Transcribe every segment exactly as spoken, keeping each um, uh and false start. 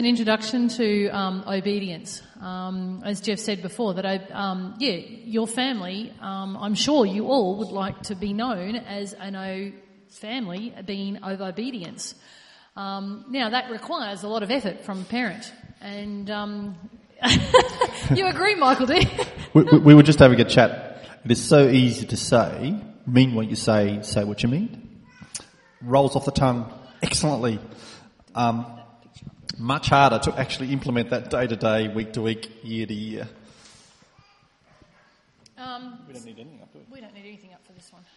An introduction to um, obedience. Um, as Jeff said before, that um, yeah, your family, um, I'm sure you all would like to be known as an O family being of obedience. Um, now that requires a lot of effort from a parent, and um, you agree, Michael, do you? we, we, we were just having a chat. It is so easy to say, mean what you say, say what you mean. Rolls off the tongue excellently. Um, much harder to actually implement that day to day, week to week, year to year. Um, we don't need anything up, do we? We don't need anything up for this one.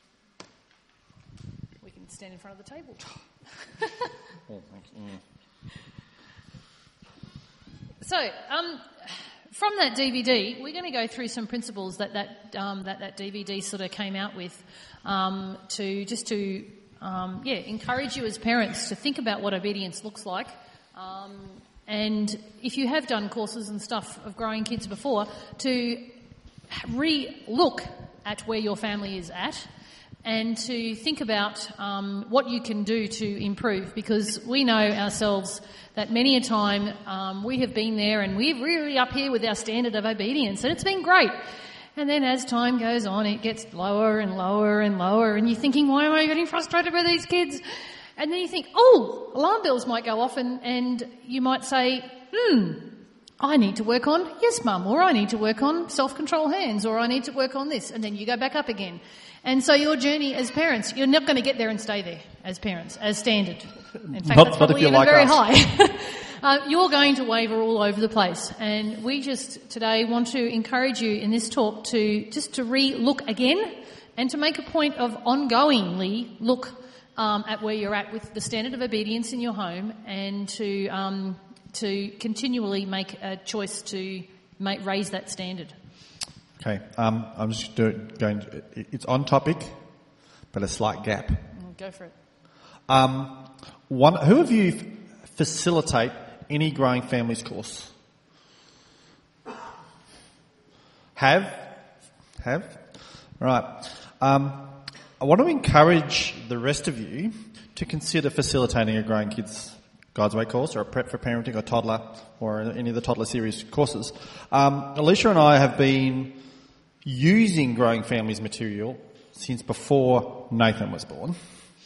We can stand in front of the table. Oh, thanks. Mm. So, um, from that D V D, we're going to go through some principles that that um, that, that D V D sort of came out with, um, to just to um, yeah encourage you as parents to think about what obedience looks like, um, and if you have done courses and stuff of growing kids before, to re-look at where your family is at. And to think about um, what you can do to improve, because we know ourselves that many a time um, we have been there and we're really up here with our standard of obedience, and it's been great. And then as time goes on, it gets lower and lower and lower, and you're thinking, why am I getting frustrated with these kids? And then you think, oh, alarm bells might go off, and, and you might say, hmm, I need to work on yes, mum, or I need to work on self-control hands, or I need to work on this, and then you go back up again. And so your journey as parents, you're not going to get there and stay there as parents, as standard. In fact, not, that's not probably even like very us. high. uh, you're going to waver all over the place. And we just today want to encourage you in this talk to just to re-look again and to make a point of ongoingly look um, at where you're at with the standard of obedience in your home, and to um, to continually make a choice to make, raise that standard. Okay, um, I'm just do, going to, it's on topic, but a slight gap. Go for it. Um, one, who of you f- facilitate any Growing Families course? Have? Have? Right. Um, I want to encourage the rest of you to consider facilitating a Growing Kids God's Way course, or a Prep for Parenting, or Toddler, or any of the Toddler series courses. Um, Alicia and I have been using Growing Families material since before Nathan was born.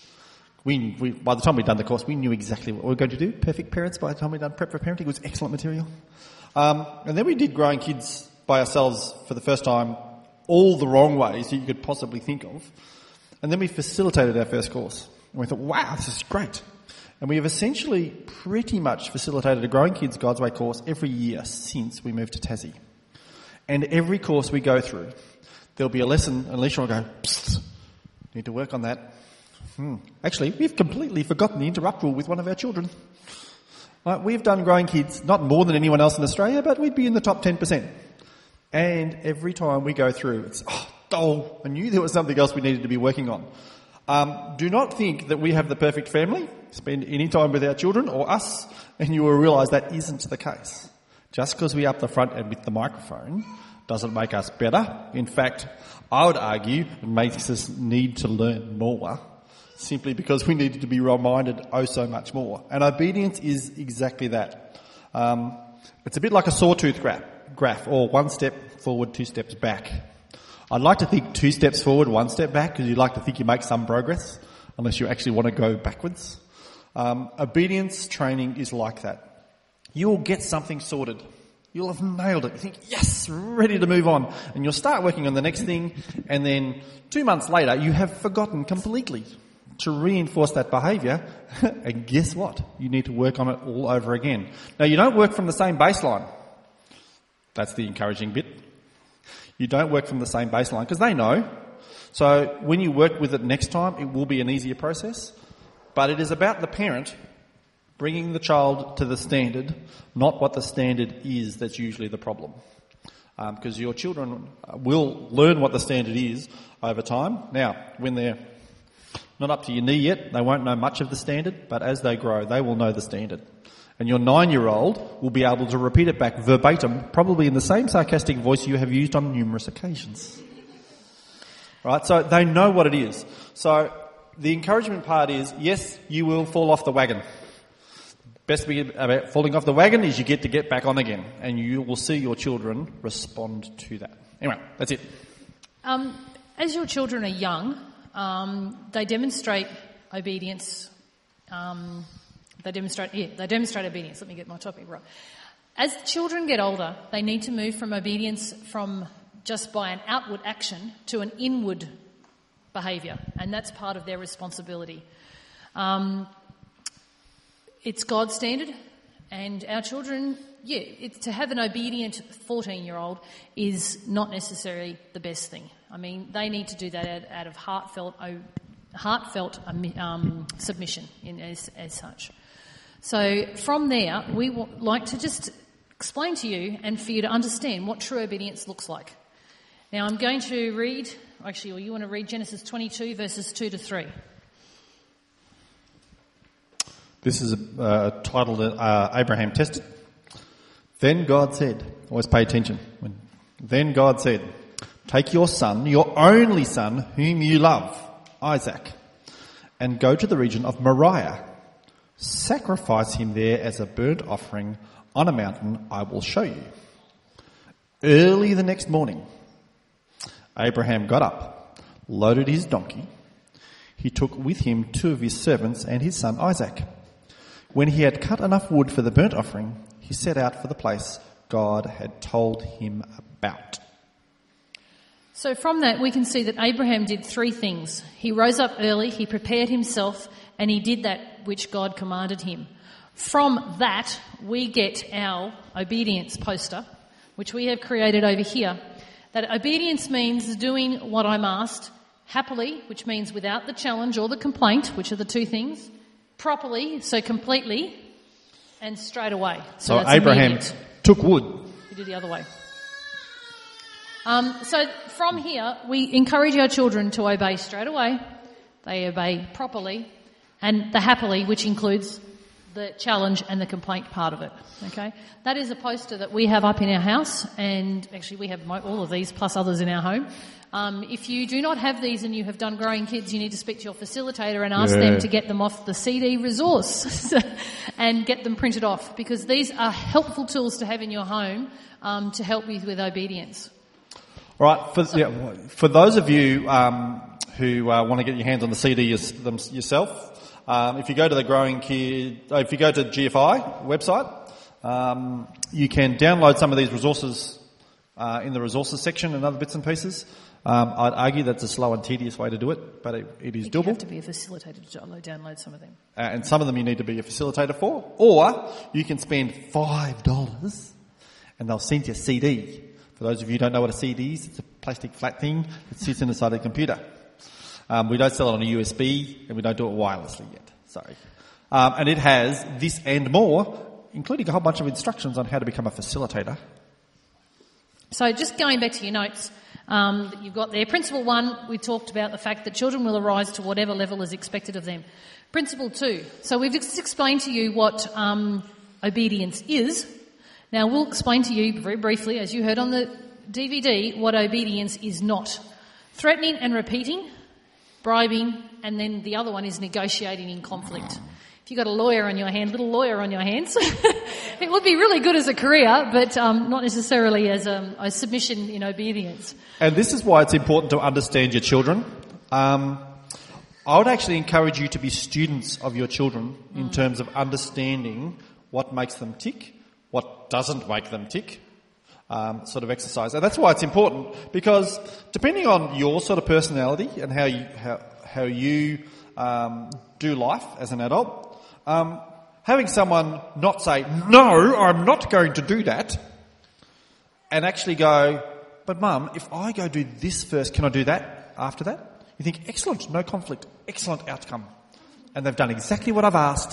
We, we, by the time we'd done the course, we knew exactly what we were going to do. Perfect Parents, by the time we'd done Prep for Parenting, it was excellent material. Um, and then we did Growing Kids by ourselves for the first time, all the wrong ways that you could possibly think of. And then we facilitated our first course. And we thought, wow, this is great. And we have essentially pretty much facilitated a Growing Kids God's Way course every year since we moved to Tassie. And every course we go through, there'll be a lesson, and Alicia will go, psst, need to work on that. Hmm. Actually, we've completely forgotten the interrupt rule with one of our children. Right, we've done Growing Kids, not more than anyone else in Australia, but we'd be in the top ten percent. And every time we go through, it's, oh, oh, I knew there was something else we needed to be working on. Um, do not think that we have the perfect family, spend any time with our children or us, and you will realise that isn't the case. Just because we're up the front and with the microphone doesn't make us better. In fact, I would argue it makes us need to learn more, simply because we need to be reminded oh so much more. And obedience is exactly that. Um, it's a bit like a sawtooth graph, graph, or one step forward, two steps back. I'd like to think two steps forward, one step back, because you'd like to think you make some progress, unless you actually want to go backwards. Um, obedience training is like that. You'll get something sorted. You'll have nailed it. You think, yes, ready to move on. And you'll start working on the next thing, and then two months later, you have forgotten completely to reinforce that behaviour. And guess what? You need to work on it all over again. Now, you don't work from the same baseline. That's the encouraging bit. You don't work from the same baseline, because they know. So when you work with it next time, it will be an easier process. But it is about the parent bringing the child to the standard, not what the standard is that's usually the problem. Because um, your children will learn what the standard is over time. Now, when they're not up to your knee yet, they won't know much of the standard, but as they grow, they will know the standard. And your nine-year-old will be able to repeat it back verbatim, probably in the same sarcastic voice you have used on numerous occasions. Right? So they know what it is. So the encouragement part is, yes, you will fall off the wagon. best thing about falling off the wagon is you get to get back on again, and you will see your children respond to that. Anyway, that's it. Um, as your children are young, um, they demonstrate obedience. Um, they demonstrate, yeah, they demonstrate obedience. Let me get my topic right. As children get older, they need to move from obedience from just by an outward action to an inward behaviour, and that's part of their responsibility. Um, it's God's standard, and our children, yeah, it's, to have an obedient fourteen-year-old is not necessarily the best thing. I mean, they need to do that out, out of heartfelt, heartfelt um, submission in, as, as such. So from there, we w- like to just explain to you and for you to understand what true obedience looks like. Now, I'm going to read, actually, or you want to read Genesis twenty-two, verses two to three. This is a uh, title that uh, Abraham tested. Then God said, always pay attention. Then God said, take your son, your only son, whom you love, Isaac, and go to the region of Moriah. Sacrifice him there as a burnt offering on a mountain I will show you. Early the next morning, Abraham got up, loaded his donkey. He took with him two of his servants and his son Isaac. When he had cut enough wood for the burnt offering, he set out for the place God had told him about. So from that, we can see that Abraham did three things. He rose up early, he prepared himself, and he did that which God commanded him. From that, we get our obedience poster, which we have created over here. That obedience means doing what I'm asked happily, which means without the challenge or the complaint, which are the two things, properly, so completely, and straight away. So, so that's Abraham immediate. Took wood. You did the other way. Um, so from here, we encourage our children to obey straight away. They obey properly, and the happily, which includes the challenge and the complaint part of it. Okay, that is a poster that we have up in our house, and actually we have all of these plus others in our home. Um, if you do not have these and you have done Growing Kids, you need to speak to your facilitator and ask yeah. them to get them off the C D resource and get them printed off, because these are helpful tools to have in your home um, to help you with obedience. All right, for, yeah, for those of you um, who uh, want to get your hands on the C D yours, them, yourself, um, if you go to the Growing Kid, uh, if you go to the G F I website, um, you can download some of these resources uh, in the resources section and other bits and pieces. Um, I'd argue that's a slow and tedious way to do it, but it, it is doable. You have to be a facilitator to download some of them. Uh, and some of them you need to be a facilitator for. Or you can spend five dollars and they'll send you a C D. For those of you who don't know what a C D is, it's a plastic flat thing that sits inside a computer. Um, we don't sell it on a U S B and we don't do it wirelessly yet. Sorry. Um, and it has this and more, including a whole bunch of instructions on how to become a facilitator. So just going back to your notes, Um, that you've got there. Principle one, we talked about the fact that children will arise to whatever level is expected of them. Principle two, so we've just explained to you what um, obedience is. Now we'll explain to you very briefly, as you heard on the D V D, what obedience is not. Threatening and repeating, bribing, and then the other one is negotiating in conflict. If you've got a lawyer on your hand, little lawyer on your hands, it would be really good as a career, but um, not necessarily as a, a submission in obedience. And this is why it's important to understand your children. Um, I would actually encourage you to be students of your children in mm. terms of understanding what makes them tick, what doesn't make them tick, um, sort of exercise. And that's why it's important, because depending on your sort of personality and how you, how, how you um, do life as an adult, Um, having someone not say, no, I'm not going to do that, and actually go, but Mum, if I go do this first, can I do that after that? You think, excellent, no conflict, excellent outcome. And they've done exactly what I've asked.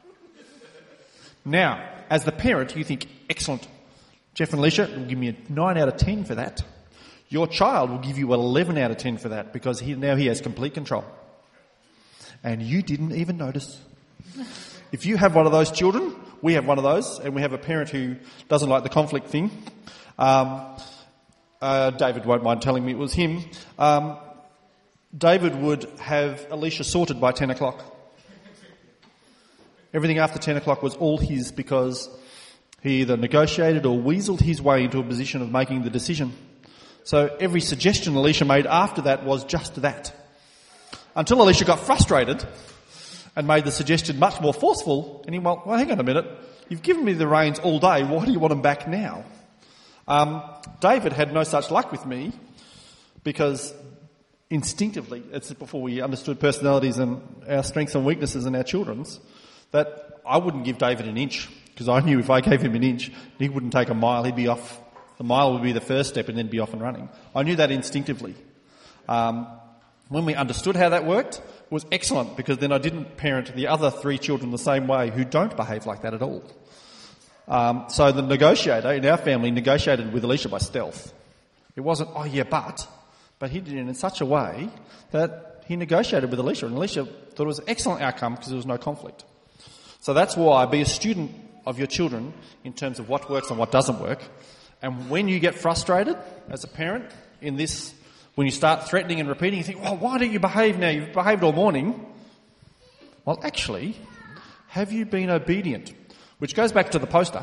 Now, as the parent, you think, excellent, Jeff and Alicia will give me a nine out of ten for that. Your child will give you eleven out of ten for that, because he, now he has complete control. And you didn't even notice. If you have one of those children, we have one of those, and we have a parent who doesn't like the conflict thing. Um, uh, David won't mind telling me it was him. Um, David would have Alicia sorted by ten o'clock. Everything after ten o'clock was all his because he either negotiated or weaseled his way into a position of making the decision. So every suggestion Alicia made after that was just that. Until Alicia got frustrated and made the suggestion much more forceful, and he went, well, hang on a minute, you've given me the reins all day, why do you want them back now? Um, David had no such luck with me because instinctively, it's before we understood personalities and our strengths and weaknesses and our children's, that I wouldn't give David an inch because I knew if I gave him an inch, he wouldn't take a mile, he'd be off. The mile would be the first step and then be off and running. I knew that instinctively. Um, when we understood how that worked, it was excellent because then I didn't parent the other three children the same way who don't behave like that at all. Um, so the negotiator in our family negotiated with Alicia by stealth. It wasn't, oh yeah, but, but he did it in such a way that he negotiated with Alicia, and Alicia thought it was an excellent outcome because there was no conflict. So that's why be a student of your children in terms of what works and what doesn't work. And when you get frustrated as a parent in this, when you start threatening and repeating, you think, well, why don't you behave now? You've behaved all morning. Well, actually, have you been obedient? Which goes back to the poster.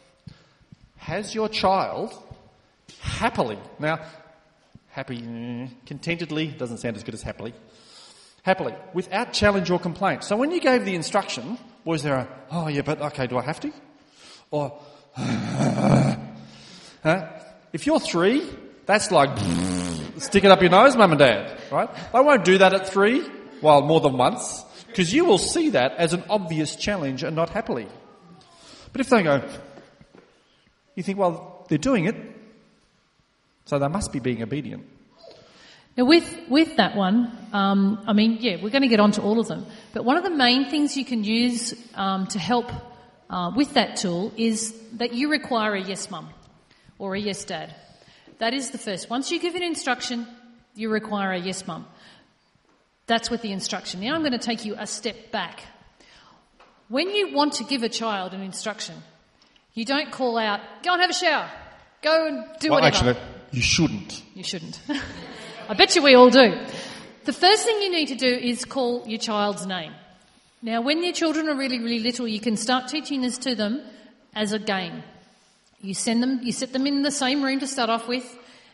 Has your child happily, now, happy, mm, contentedly, doesn't sound as good as happily, happily, without challenge or complaint. So when you gave the instruction, was there a, oh yeah, but okay, do I have to? Or, huh? If you're three, that's like, stick it up your nose, mum and dad, right? They won't do that at three, well, more than once, because you will see that as an obvious challenge and not happily. But if they go, you think, well, they're doing it, so they must be being obedient. Now, with with that one, um, I mean, yeah, we're going to get on to all of them. But one of the main things you can use um, to help uh, with that tool is that you require a yes mum or a yes dad. That is the first. Once you give an instruction, you require a yes mum. That's with the instruction. Now I'm going to take you a step back. When you want to give a child an instruction, you don't call out, go and have a shower, go and do well, whatever. Actually, you shouldn't. You shouldn't. I bet you we all do. The first thing you need to do is call your child's name. Now, when your children are really, really little, you can start teaching this to them as a game. You send them, you sit them in the same room to start off with,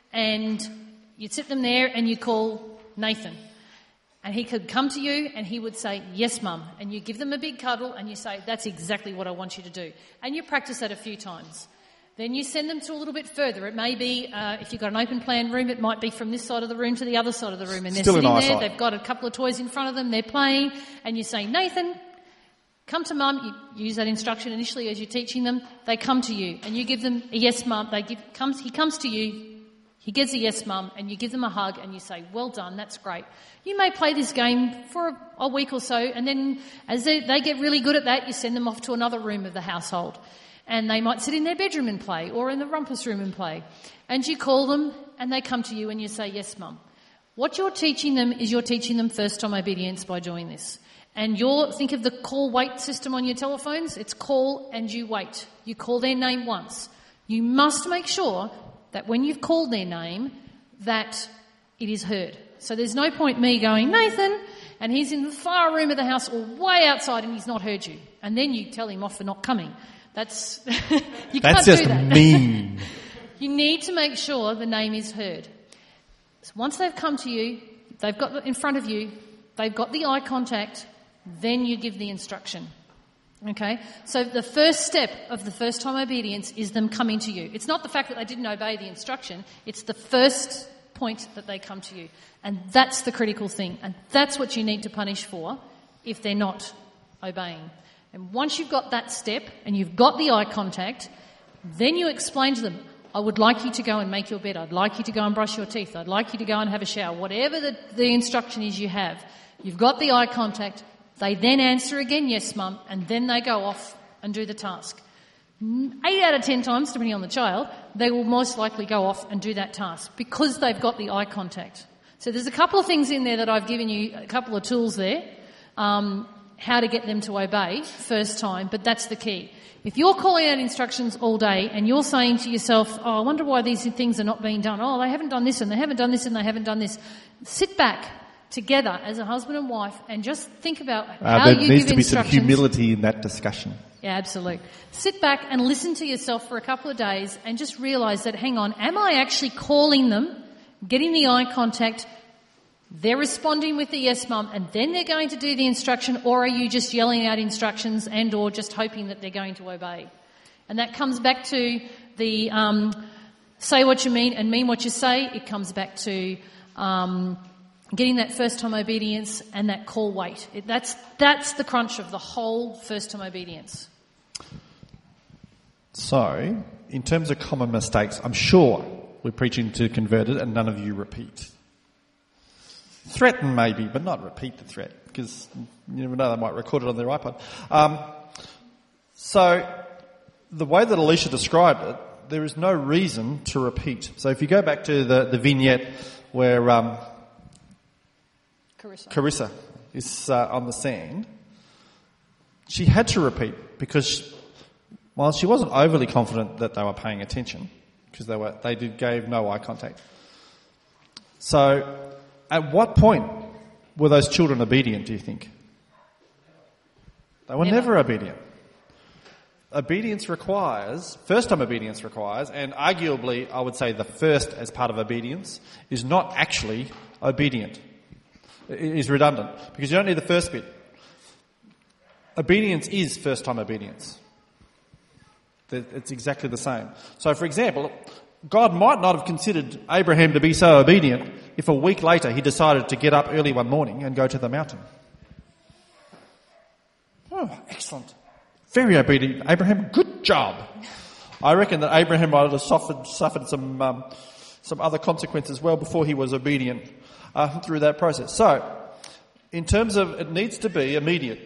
and you sit them there and you call Nathan. And he could come to you and he would say, yes, mum. And you give them a big cuddle and you say, that's exactly what I want you to do. And you practice that a few times. Then you send them to a little bit further. It may be, uh, if you've got an open plan room, it might be from this side of the room to the other side of the room. And they're Still sitting there, eyesight. they've got a couple of toys in front of them, they're playing, and you say, Nathan, come to mum. You use that instruction initially as you're teaching them. They come to you and you give them a yes, mum. They give, comes, he comes to you, he gives a yes, mum, and you give them a hug and you say, well done, that's great. You may play this game for a, a week or so, and then as they, they get really good at that, you send them off to another room of the household. And they might sit in their bedroom and play, or in the rumpus room and play. And you call them, and they come to you, and you say, yes, mum. What you're teaching them is you're teaching them first-time obedience by doing this. And you're, think of the call-wait system on your telephones. It's call and you wait. You call their name once. You must make sure that when you've called their name, that it is heard. So there's no point me going, Nathan, and he's in the far room of the house or way outside and he's not heard you. And then you tell him off for not coming. That's you That's can't just do that. mean. You need to make sure the name is heard. So once they've come to you, they've got it in front of you, they've got the eye contact, then you give the instruction. Okay? So the first step of the first time obedience is them coming to you. It's not the fact that they didn't obey the instruction, it's the first point that they come to you. And that's the critical thing. And that's what you need to punish for if they're not obeying. And once you've got that step and you've got the eye contact, then you explain to them, I would like you to go and make your bed. I'd like you to go and brush your teeth. I'd like you to go and have a shower. Whatever the, the instruction is you have, you've got the eye contact. They then answer again, yes, mum, and then they go off and do the task. Eight out of ten times, depending on the child, they will most likely go off and do that task because they've got the eye contact. So there's a couple of things in there that I've given you, a couple of tools there. Um, how to get them to obey first time, but that's the key. If you're calling out instructions all day and you're saying to yourself, oh, I wonder why these things are not being done. Oh, they haven't done this and they haven't done this and they haven't done this. Sit back. together as a husband and wife and just think about Uh, how there you needs give to be some instructions. humility in that discussion. Yeah, absolutely. Sit back and listen to yourself for a couple of days and just realise that, hang on, am I actually calling them, getting the eye contact, they're responding with the yes, mum, and then they're going to do the instruction, or are you just yelling out instructions and or just hoping that they're going to obey? And that comes back to the um, say what you mean and mean what you say. It comes back to um, getting that first-time obedience and that call wait. It, that's, that's the crunch of the whole first-time obedience. So, in terms of common mistakes, I'm sure we're preaching to converted and none of you repeat. Threaten maybe, but not repeat the threat, because you never know, they might record it on their iPod. Um, so, the way that Alicia described it, there is no reason to repeat. So if you go back to the, the vignette where um, Carissa. Carissa is uh, on the sand, she had to repeat because she, while she wasn't overly confident that they were paying attention, because they were, they did gave no eye contact. So, at what point were those children obedient, do you think? They were never, never obedient. Obedience requires, first time obedience requires, and arguably I would say the first as part of obedience is not actually obedient. It is redundant because you don't need the first bit. Obedience is first time obedience. It's exactly the same. So for example, God might not have considered Abraham to be so obedient if a week later he decided to get up early one morning and go to the mountain. Oh, excellent. Very obedient, Abraham. Good job. I reckon that Abraham might have suffered, suffered some um, some other consequences well before he was obedient uh, through that process. So, in terms of it needs to be immediate.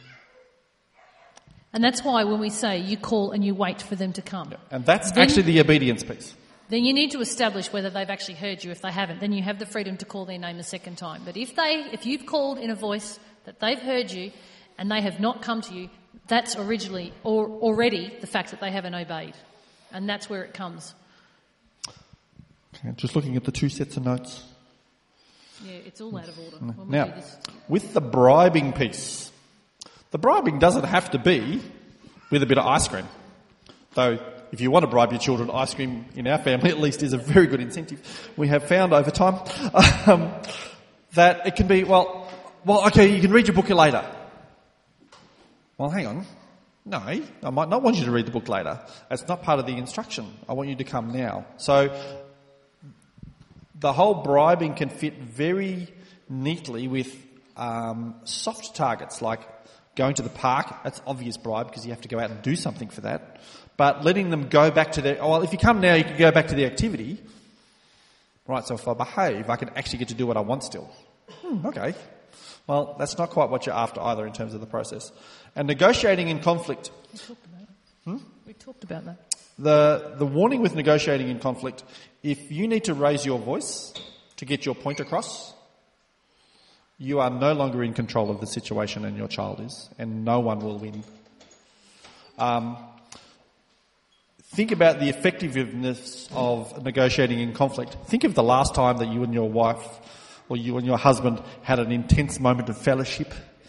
And that's why when we say you call and you wait for them to come. Yeah. And that's then, actually the obedience piece. Then you need to establish whether they've actually heard you. If they haven't, then you have the freedom to call their name a second time. But if they, if you've called in a voice that they've heard you and they have not come to you, that's originally or already the fact that they haven't obeyed. And that's where it comes. Okay, just looking at the two sets of notes. Yeah, it's all out of order. When we Now, do this. with the bribing piece, the bribing doesn't have to be with a bit of ice cream. Though, if you want to bribe your children, ice cream in our family at least is a very good incentive. We have found over time um, that it can be, well, well, okay, you can read your book later. Well, hang on. No, I might not want you to read the book later. That's not part of the instruction. I want you to come now. So the whole bribing can fit very neatly with um, soft targets like going to the park. That's obvious bribe because you have to go out and do something for that. But letting them go back to their... Oh, well, if you come now, you can go back to the activity. Right, so if I behave, I can actually get to do what I want still. Hmm, okay. Well, that's not quite what you're after either in terms of the process. And negotiating in conflict. We talked about it. Hmm? We talked about that. The the warning with negotiating in conflict, if you need to raise your voice to get your point across, you are no longer in control of the situation and your child is, and no one will win. Um, think about the effectiveness of negotiating in conflict. Think of the last time that you and your wife or you and your husband had an intense moment of fellowship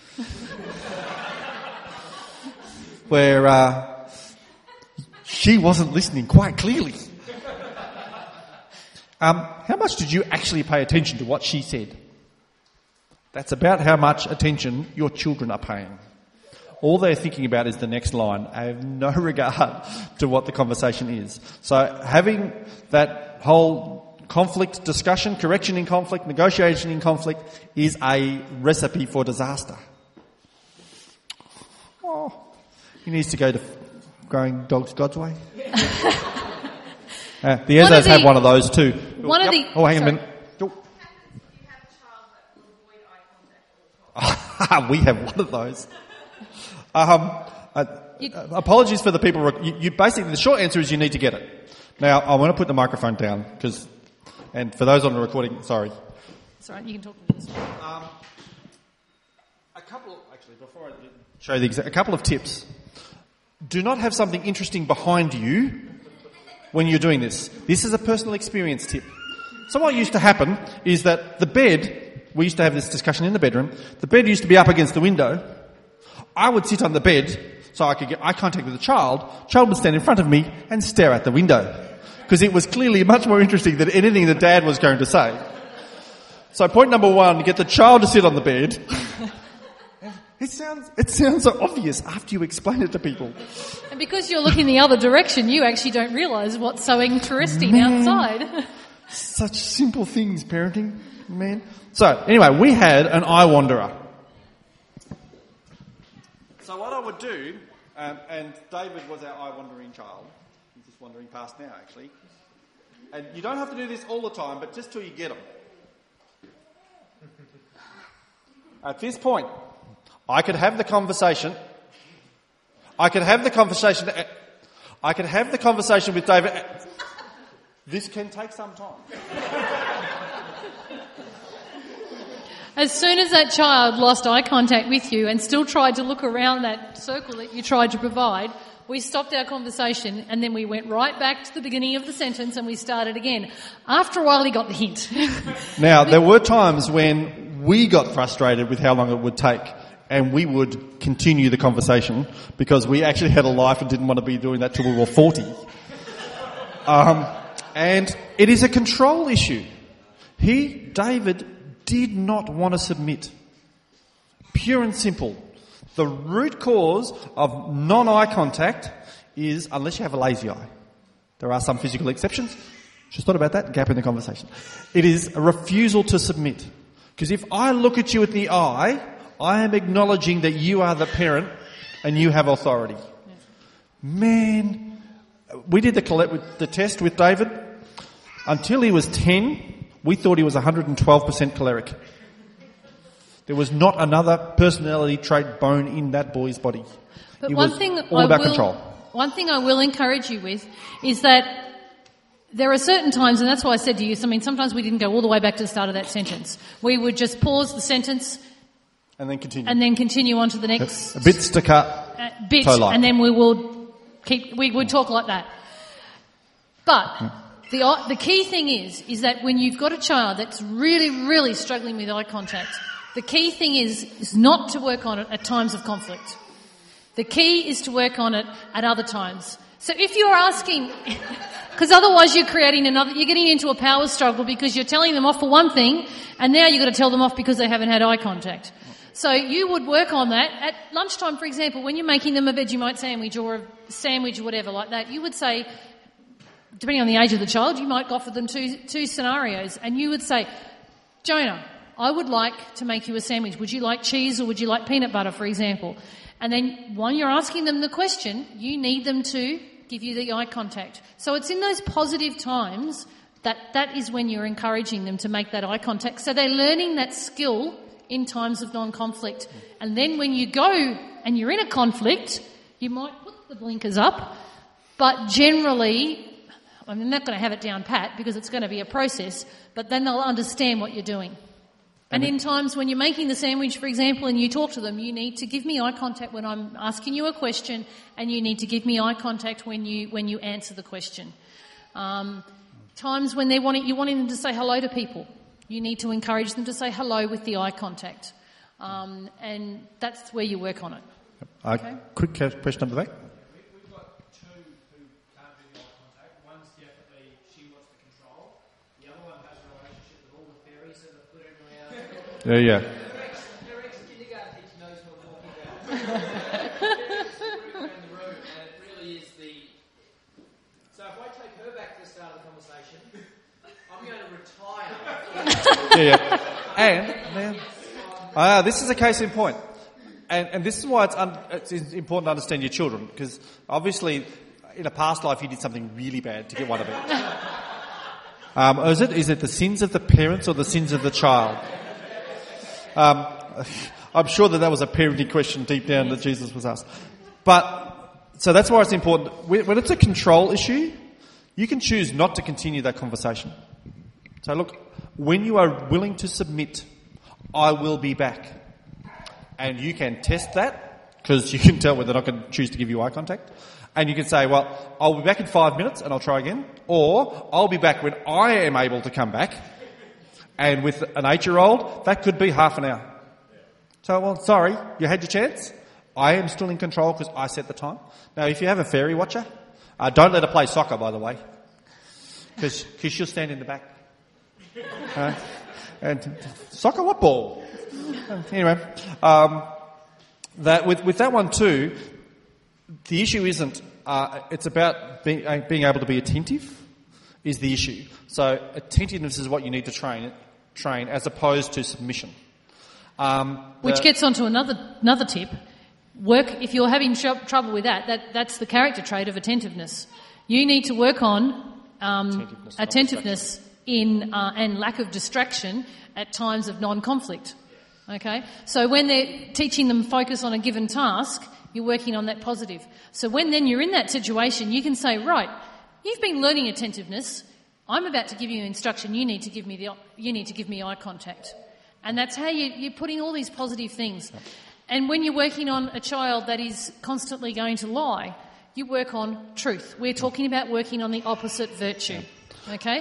where uh, she wasn't listening quite clearly. Um, how much did you actually pay attention to what she said? That's about how much attention your children are paying. All they're thinking about is the next line. I have no regard to what the conversation is. So having that whole conflict discussion, correction in conflict, negotiation in conflict is a recipe for disaster. Oh, he needs to go to Growing Dogs God's Way. uh, the Ezos have one of those too. One yep. of the... Oh, hang sorry. on a minute. We have one of those. Um, uh, You- uh, apologies for the people. Rec- you, you basically, the short answer is you need to get it. Now, I want to put the microphone down because, and for those on the recording, sorry. It's all right, you can talk to this. Um, a couple, actually, before I show the exa- a couple of tips. Do not have something interesting behind you when you're doing this. This is a personal experience tip. So what used to happen is that the bed we used to have this discussion in the bedroom. The bed used to be up against the window. I would sit on the bed so I could get eye contact with the child. Child would stand in front of me and stare at the window. Because it was clearly much more interesting than anything that Dad was going to say. So point number one, get the child to sit on the bed. It sounds, it sounds so obvious after you explain it to people. And because you're looking the other direction, you actually don't realise what's so interesting Man. outside. Such simple things, parenting, man. So, anyway, we had an eye wanderer. So what I would do, um, and David was our eye wandering child. He's just wandering past now, actually. And you don't have to do this all the time, but just till you get them. At this point, I could have the conversation. I could have the conversation. I could have the conversation with David. This can take some time. As soon as that child lost eye contact with you and still tried to look around that circle that you tried to provide, we stopped our conversation and then we went right back to the beginning of the sentence and we started again. After a while, he got the hint. Now, there were times when we got frustrated with how long it would take, and we would continue the conversation because we actually had a life and didn't want to be doing that till we were forty. Um, and it is a control issue. He, David, did not want to submit. Pure and simple. The root cause of non-eye contact is, unless you have a lazy eye. There are some physical exceptions. Just thought about that. Gap in the conversation. It is a refusal to submit. Because if I look at you with the eye, I am acknowledging that you are the parent and you have authority. Man, we did the, collect with the test with David. Until he was ten, we thought he was one hundred twelve percent choleric. There was not another personality trait bone in that boy's body. But it one was thing all I about will, control. One thing I will encourage you with is that there are certain times, and that's why I said to you, I mean, sometimes we didn't go all the way back to the start of that sentence. We would just pause the sentence and then continue, and then continue on to the next a bit staccato, uh, bit, and then we will keep. We would talk like that. But hmm. the the key thing is, is that when you've got a child that's really, really struggling with eye contact, the key thing is is not to work on it at times of conflict. The key is to work on it at other times. So if you're asking, because otherwise you're creating another, you're getting into a power struggle because you're telling them off for one thing, and now you've got to tell them off because they haven't had eye contact. So you would work on that at lunchtime, for example, when you're making them a Vegemite sandwich or a sandwich or whatever like that. You would say, depending on the age of the child, you might offer them two two scenarios, and you would say, Jonah, I would like to make you a sandwich. Would you like cheese or would you like peanut butter, for example? And then when you're asking them the question, you need them to give you the eye contact. So it's in those positive times that that is when you're encouraging them to make that eye contact. So they're learning that skill in times of non-conflict. And then when you go and you're in a conflict, you might put the blinkers up, but generally, I'm not going to have it down pat because it's going to be a process, but then they'll understand what you're doing. And in times when you're making the sandwich, for example, and you talk to them, you need to give me eye contact when I'm asking you a question, and you need to give me eye contact when you when you answer the question. Um, times when they want it, you wanting them to say hello to people, you need to encourage them to say hello with the eye contact, um, and that's where you work on it. Uh, okay. Quick question up the back. We've got two who can't do the eye contact. One's definitely she wants the control. The other one has a relationship with all the fairies that are putting around. Yeah, yeah. Her ex-kindergarten teacher knows what I'm talking about. It's around the room, and it really is the... So if I take her back to the start of the conversation, I'm going to retire. Yeah, yeah. And, man, uh, this is a case in point. And, and this is why it's, un, it's important to understand your children, because obviously in a past life you did something really bad to get one of them. Um, is it is it the sins of the parents or the sins of the child? Um, I'm sure that that was a parenting question deep down that Jesus was asked. But, so that's why it's important. When it's a control issue, you can choose not to continue that conversation. So look, when you are willing to submit, I will be back. And you can test that, because you can tell whether they're not going to choose to give you eye contact. And you can say, well, I'll be back in five minutes and I'll try again. Or, I'll be back when I am able to come back And with an eight-year-old, that could be half an hour. So, well, sorry, you had your chance. I am still in control because I set the time. Now, if you have a fairy watcher, uh, don't let her play soccer, by the way, because she'll stand in the back. Uh, and soccer, what ball? Anyway, um, that with with that one too, the issue isn't. Uh, it's about being uh, being able to be attentive, is the issue. So attentiveness is what you need to train train as opposed to submission. Um, Which the, gets on to another another tip. Work if you're having tr- trouble with that. That that's the character trait of attentiveness. You need to work on um, attentiveness, attentiveness in uh, and lack of distraction at times of non-conflict. Okay, so when they're teaching them focus on a given task, you're working on that positive. So when then you're in that situation, you can say, right, you've been learning attentiveness. I'm about to give you instruction. You need to give me the you need to give me eye contact, and that's how you, you're putting all these positive things. And when you're working on a child that is constantly going to lie, you work on truth. We're talking about working on the opposite virtue. Okay.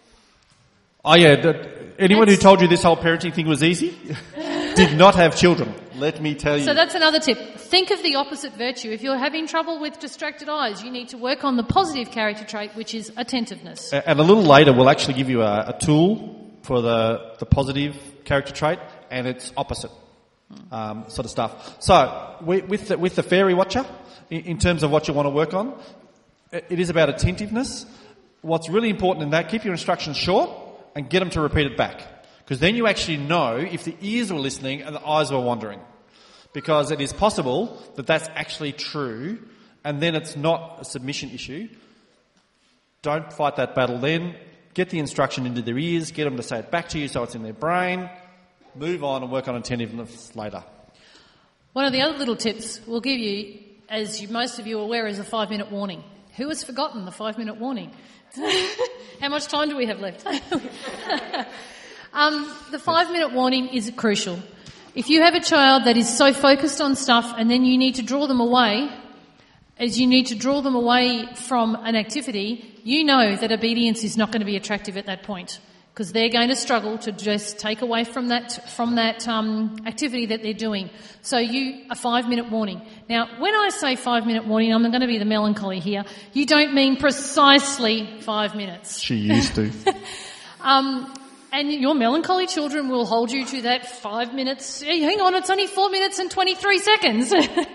Oh yeah, the, anyone That's, who told you this whole parenting thing was easy did not have children, let me tell you. So that's another tip. Think of the opposite virtue. If you're having trouble with distracted eyes, you need to work on the positive character trait, which is attentiveness. And a little later we'll actually give you a, a tool for the, the positive character trait and its opposite um, sort of stuff. So with the, with the fairy watcher, in, in terms of what you want to work on, it is about attentiveness. What's really important in that, keep your instructions short and get them to repeat it back. Because then you actually know if the ears were listening and the eyes were wandering. Because it is possible that that's actually true, and then it's not a submission issue. Don't fight that battle then. Get the instruction into their ears, get them to say it back to you so it's in their brain. Move on and work on attentiveness later. One of the other little tips we'll give you, as you, most of you are aware, is a five-minute warning. Who has forgotten the five-minute warning? How much time do we have left? um, the five-minute warning is crucial. If you have a child that is so focused on stuff and then you need to draw them away, as you need to draw them away from an activity, you know that obedience is not going to be attractive at that point because they're going to struggle to just take away from that from that um, activity that they're doing. So you, a five-minute warning. Now, when I say five-minute warning, I'm going to be the melancholy here. You don't mean precisely five minutes. She used to. um, and your melancholy children will hold you to that five minutes. Hey, hang on, it's only four minutes and twenty-three seconds.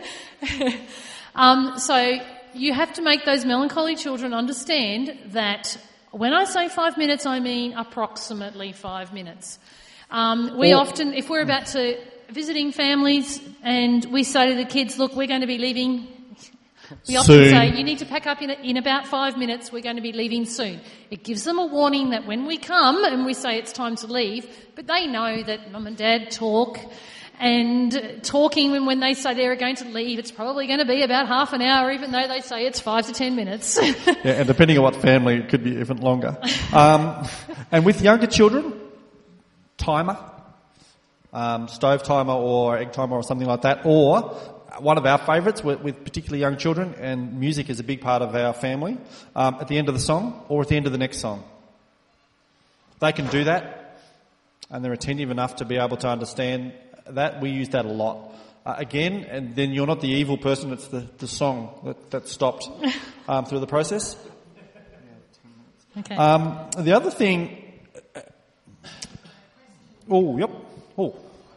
um, so you have to make those melancholy children understand that when I say five minutes, I mean approximately five minutes. Um, we or, often, if we're about to visiting families and we say to the kids, look, we're going to be leaving, we often soon. say, you need to pack up in, a, in about five minutes, we're going to be leaving soon. It gives them a warning that when we come and we say it's time to leave, but they know that mum and dad talk, and talking when, when they say they're going to leave, it's probably going to be about half an hour, even though they say it's five to ten minutes. Yeah, and depending on what family, it could be even longer. Um, and with younger children, timer, um, stove timer or egg timer or something like that, or one of our favourites with, with particularly young children, and music is a big part of our family, um, at the end of the song or at the end of the next song. They can do that, and they're attentive enough to be able to understand that. We use that a lot. Uh, again, and then you're not the evil person, it's the, the song that, that stopped um, through the process. Okay. Um, the other thing... Oh, yep. Oh.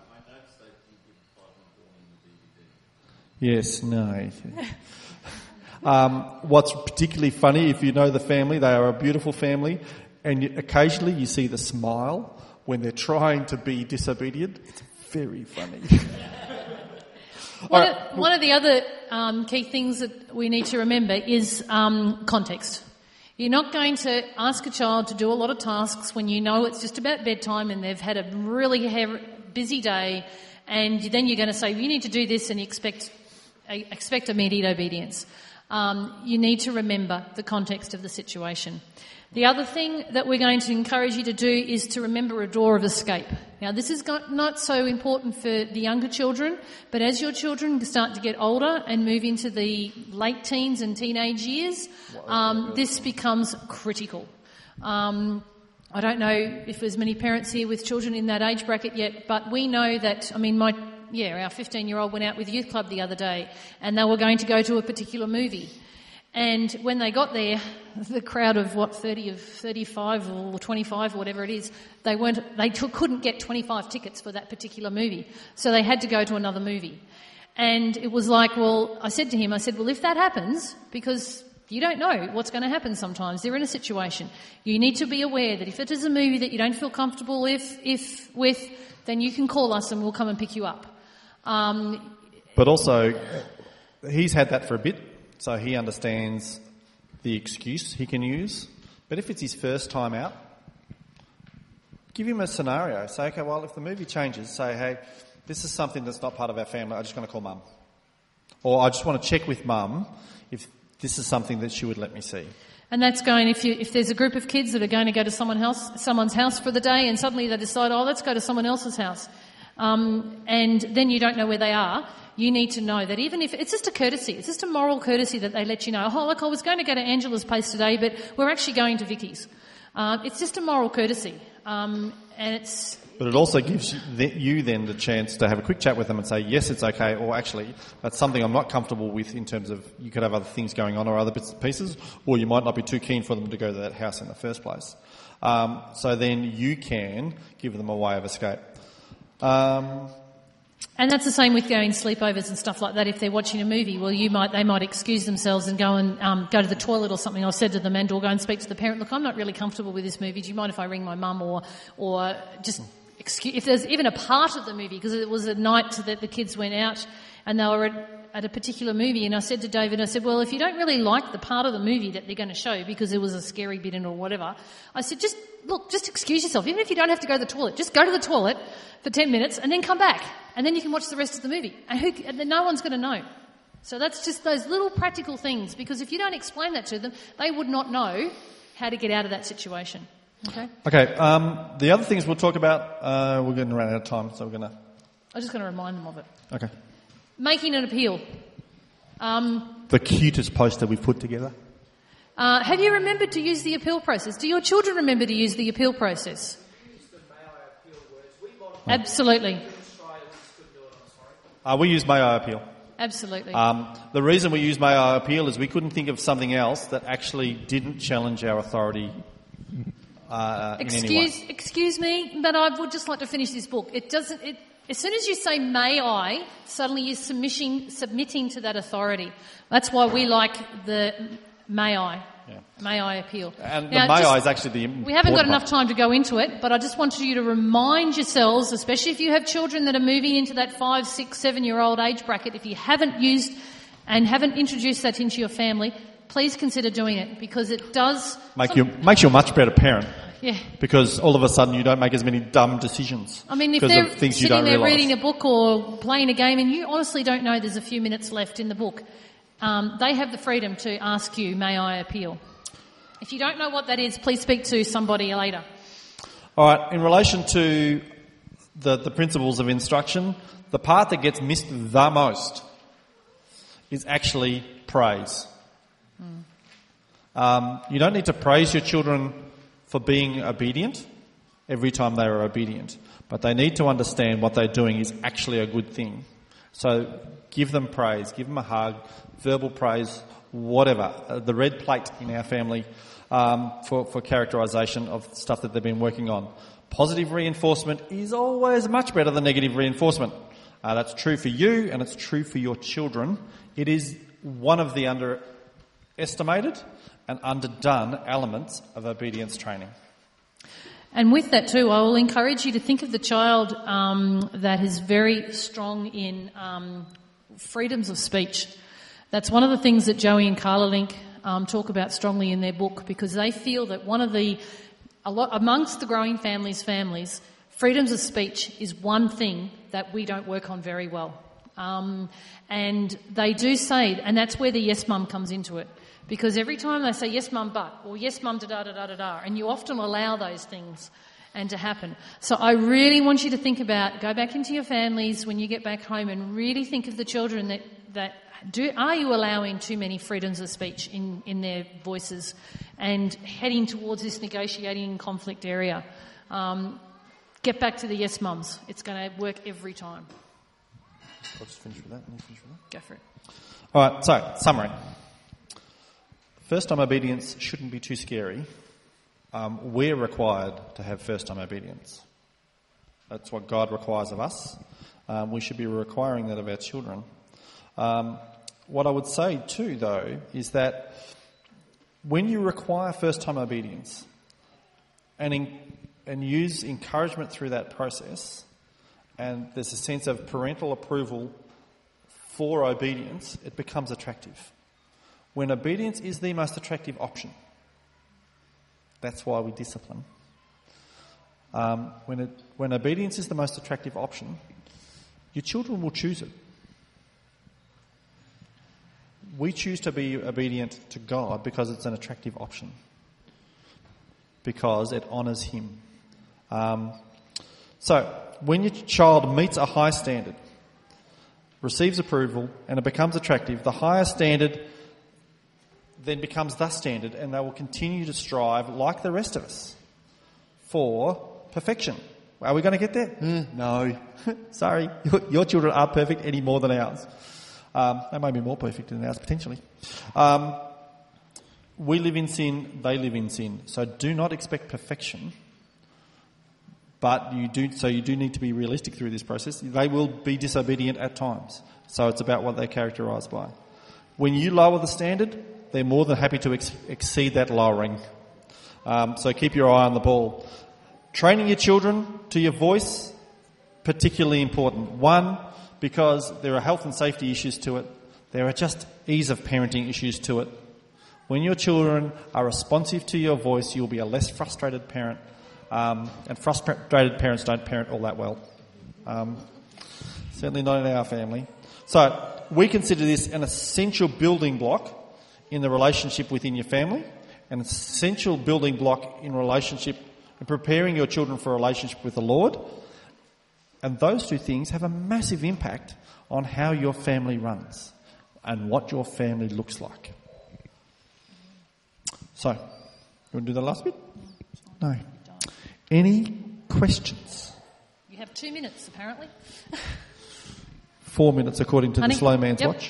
Yes, no. um, what's particularly funny, if you know the family, they are a beautiful family, and you, occasionally you see the smile when they're trying to be disobedient. It's very funny. One, right. of, one of the other um, key things that we need to remember is um, context. You're not going to ask a child to do a lot of tasks when you know it's just about bedtime and they've had a really heavy, busy day, and then you're going to say, you need to do this, and you expect, expect immediate obedience. Um, you need to remember the context of the situation. The other thing that we're going to encourage you to do is to remember a door of escape. Now, this is not so important for the younger children, but as your children start to get older and move into the late teens and teenage years, um, this becomes critical. Um, I don't know if there's many parents here with children in that age bracket yet, but we know that, I mean, my, yeah, our fifteen-year-old went out with Youth Club the other day and they were going to go to a particular movie. And when they got there, the crowd of, what, thirty of thirty-five or twenty-five or whatever it is, they weren't, they took, couldn't get twenty-five tickets for that particular movie. So they had to go to another movie. And it was like, well, I said to him, I said, well, if that happens, because you don't know what's going to happen sometimes. They're in a situation. You need to be aware that if it is a movie that you don't feel comfortable with, if, with then you can call us and we'll come and pick you up. Um, but also, he's had that for a bit, so he understands the excuse he can use. But if it's his first time out, give him a scenario. Say, okay, well, if the movie changes, say, hey, this is something that's not part of our family, I'm just going to call mum. Or I just want to check with mum if this is something that she would let me see. And that's going, if you, if there's a group of kids that are going to go to someone else, someone's house for the day and suddenly they decide, oh, let's go to someone else's house. Um, and then you don't know where they are, you need to know that even if, it's just a courtesy, it's just a moral courtesy that they let you know, oh, look, I was going to go to Angela's place today, but we're actually going to Vicky's. Uh, it's just a moral courtesy. Um, and it's... But it also gives you, the, you then the chance to have a quick chat with them and say, yes, it's okay, or actually, that's something I'm not comfortable with in terms of you could have other things going on or other bits and pieces, or you might not be too keen for them to go to that house in the first place. Um, so then you can give them a way of escape. Um, and that's the same with going sleepovers and stuff like that. If they're watching a movie, well, you might they might excuse themselves and go and um, go to the toilet or something. I said to them, and or go and speak to the parent. Look, I'm not really comfortable with this movie. Do you mind if I ring my mum or or just excuse? If there's even a part of the movie, because it was a night that the kids went out and they were at, at a particular movie, and I said to David, I said, well, if you don't really like the part of the movie that they're going to show because there was a scary bit in it or whatever, I said, just look, just excuse yourself. Even if you don't have to go to the toilet, just go to the toilet for ten minutes and then come back. And then you can watch the rest of the movie. And, who, and then no one's going to know. So that's just those little practical things, because if you don't explain that to them, they would not know how to get out of that situation. Okay? Okay, um, the other things we'll talk about, uh, we're going to run out of time, so we're going to... I'm just going to remind them of it. Okay. Making an appeal. Um, the cutest poster we've put together. Uh, have you remembered to use the appeal process? Do your children remember to use the appeal process? Absolutely. Uh, we use may I appeal. Absolutely. Um, the reason we use may I appeal is we couldn't think of something else that actually didn't challenge our authority uh, in excuse, any way. Excuse me, but I would just like to finish this book. It doesn't. It, as soon as you say may I, suddenly you're submission, submitting to that authority. That's why we like the may I. Yeah. May I appeal? And now, the may just, I is actually the important We haven't got part. enough time to go into it, but I just wanted you to remind yourselves, especially if you have children that are moving into that five, six, seven-year-old age bracket, if you haven't used and haven't introduced that into your family, please consider doing it, because it does... Make some, you, makes you a much better parent. Yeah. Because all of a sudden you don't make as many dumb decisions. I mean, if because they're of things sitting you don't there realise. reading a book or playing a game and you honestly don't know there's a few minutes left in the book, um, they have the freedom to ask you, may I appeal? If you don't know what that is, please speak to somebody later. All right, in relation to the, the principles of instruction, the part that gets missed the most is actually praise. Mm. Um, you don't need to praise your children for being obedient every time they are obedient, but they need to understand what they're doing is actually a good thing. So give them praise, give them a hug, verbal praise, whatever. Uh, the red plate in our family um, for, for characterisation of stuff that they've been working on. Positive reinforcement is always much better than negative reinforcement. Uh, that's true for you and it's true for your children. It is one of the underestimated and underdone elements of obedience training. And with that too, I will encourage you to think of the child um, that is very strong in um, freedoms of speech. That's one of the things that Joey and Carla Link um, talk about strongly in their book, because they feel that one of the, a lot, amongst the growing families, families, freedoms of speech is one thing that we don't work on very well. Um, and they do say, and that's where the yes mum comes into it. Because every time they say, yes, mum, but, or yes, mum, da-da-da-da-da-da, and you often allow those things and to happen. So I really want you to think about, go back into your families when you get back home and really think of the children that, that do are you allowing too many freedoms of speech in, in their voices and heading towards this negotiating conflict area? Um, get back to the yes mums. It's going to work every time. I'll just finish with that. Let me finish with that. Go for it. All right, so, summary. First-time obedience shouldn't be too scary. Um, we're required to have first-time obedience. That's what God requires of us. Um, we should be requiring that of our children. Um, what I would say too, though, is that when you require first-time obedience and in, and use encouragement through that process, and there's a sense of parental approval for obedience, it becomes attractive. When obedience is the most attractive option, that's why we discipline. Um, when, it, when obedience is the most attractive option, your children will choose it. We choose to be obedient to God because it's an attractive option, because it honours Him. Um, so, when your child meets a high standard, receives approval, and it becomes attractive, the higher standard then becomes the standard, and they will continue to strive, like the rest of us, for perfection. Are we going to get there? Mm, no. Sorry, your, your children aren't perfect any more than ours. Um, they may be more perfect than ours, potentially. Um, we live in sin, they live in sin. So do not expect perfection. But you do, so you do need to be realistic through this process. They will be disobedient at times. So it's about what they're characterised by. When you lower the standard, they're more than happy to ex- exceed that lowering. Um, so keep your eye on the ball. Training your children to your voice, particularly important. One, because there are health and safety issues to it. There are just ease of parenting issues to it. When your children are responsive to your voice, you'll be a less frustrated parent. Um, and frustrated parents don't parent all that well. Um, certainly not in our family. So we consider this an essential building block in the relationship within your family, an essential building block in relationship and preparing your children for a relationship with the Lord. And those two things have a massive impact on how your family runs and what your family looks like. So, you want to do the last bit? No. Any questions? You have two minutes, apparently. Four minutes, according to Honey? the slow man's Yep. watch.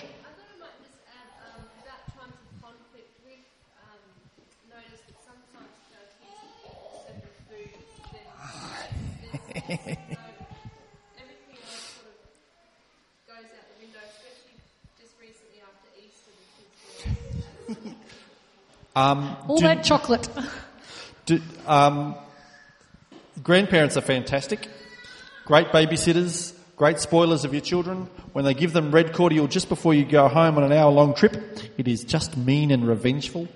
Everything else sort of goes out the window, especially just recently after Easter, the kids were Um, All do, that chocolate. do, um, grandparents are fantastic. Great babysitters, great spoilers of your children. When they give them red cordial just before you go home on an hour-long trip, it is just mean and revengeful.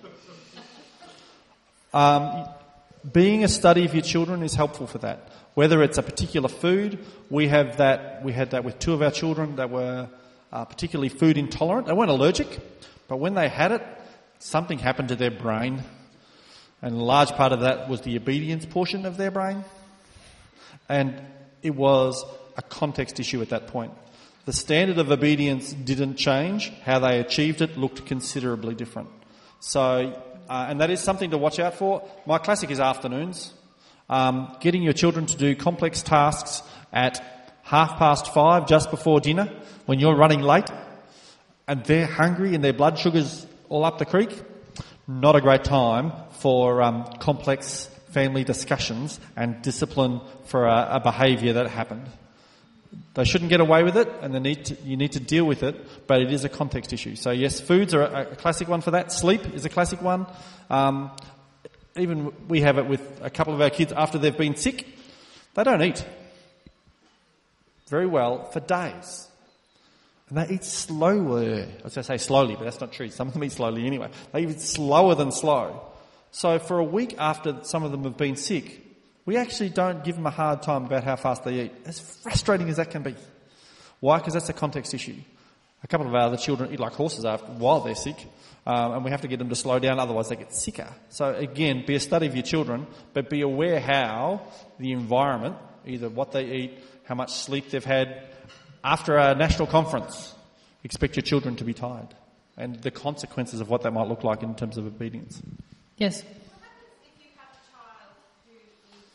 Um, being a study of your children is helpful for that. Whether it's a particular food, we have that. We had that with two of our children that were uh, particularly food intolerant. They weren't allergic, but when they had it, something happened to their brain, and a large part of that was the obedience portion of their brain, and it was a context issue at that point. The standard of obedience didn't change. How they achieved it looked considerably different. So, uh, and that is something to watch out for. My classic is afternoons. Um, getting your children to do complex tasks at half past five just before dinner when you're running late and they're hungry and their blood sugar's all up the creek, not a great time for um, complex family discussions and discipline for a, a behaviour that happened. They shouldn't get away with it, and they need to, you need to deal with it, but it is a context issue. So yes, foods are a, a classic one for that. Sleep is a classic one. Um, even we have it with a couple of our kids after they've been sick. They don't eat very well for days. And they eat slower. I was going to say slowly, but that's not true. Some of them eat slowly anyway. They eat slower than slow. So for a week after some of them have been sick, we actually don't give them a hard time about how fast they eat. As frustrating as that can be. Why? Because that's a context issue. A couple of our other children eat like horses after, while they're sick, um, and we have to get them to slow down, otherwise they get sicker. So again, be a study of your children, but be aware how the environment, either what they eat, how much sleep they've had. After a national conference, expect your children to be tired, and the consequences of what that might look like in terms of obedience. Yes. What happens if you have a child who is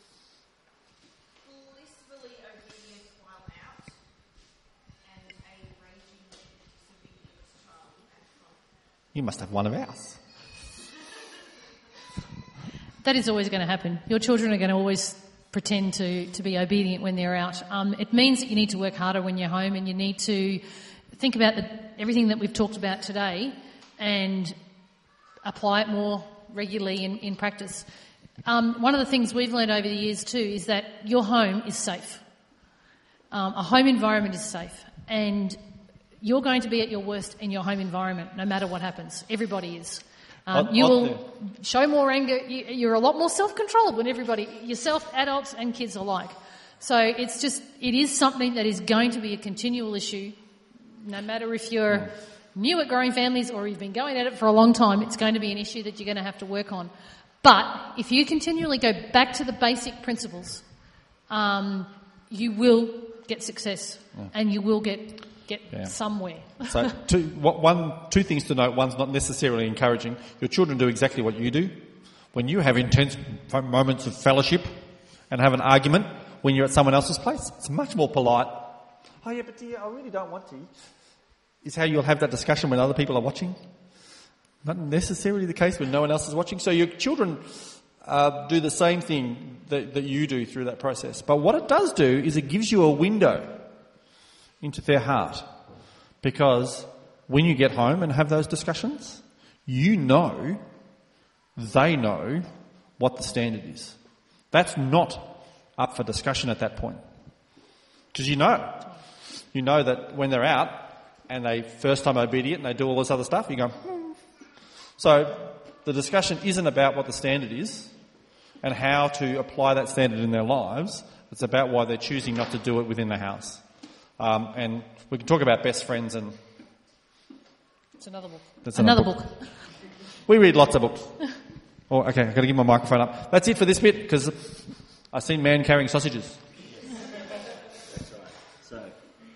blissfully obedient while out and a raging disobedience child at home? You must have one of ours. That is always going to happen. Your children are going to always pretend to, to be obedient when they're out. Um, it means that you need to work harder when you're home, and you need to think about the, everything that we've talked about today and apply it more regularly in, in practice. Um, one of the things we've learned over the years too is that your home is safe. Um, a home environment is safe, and you're going to be at your worst in your home environment no matter what happens. Everybody is. Um, I'll- you I'll will do- show more anger. You, you're a lot more self-controlled when everybody, yourself, adults and kids alike. So it's just, it is something that is going to be a continual issue, no matter if you're new at growing families or you've been going at it for a long time. It's going to be an issue that you're going to have to work on. But if you continually go back to the basic principles, um, you will get success and you will get get Yeah. somewhere. So, two, what, one, two things to note. One's not necessarily encouraging. Your children do exactly what you do. When you have intense f- moments of fellowship and have an argument when you're at someone else's place, it's much more polite. Oh yeah, but dear, I really don't want to. Is how you'll have that discussion when other people are watching. Not necessarily the case when no one else is watching. So your children uh, do the same thing that, that you do through that process. But what it does do is it gives you a window into their heart. Because when you get home and have those discussions, you know, they know what the standard is. That's not up for discussion at that point. Because you know. You know that when they're out and they first time obedient and they do all this other stuff, you go, hmm. So the discussion isn't about what the standard is and how to apply that standard in their lives. It's about why they're choosing not to do it within the house. Um, and we can talk about best friends, and It's another book. That's another another book. we read lots of books. Oh, okay, I've got to give my microphone up. That's it for this bit, because I've seen man carrying sausages.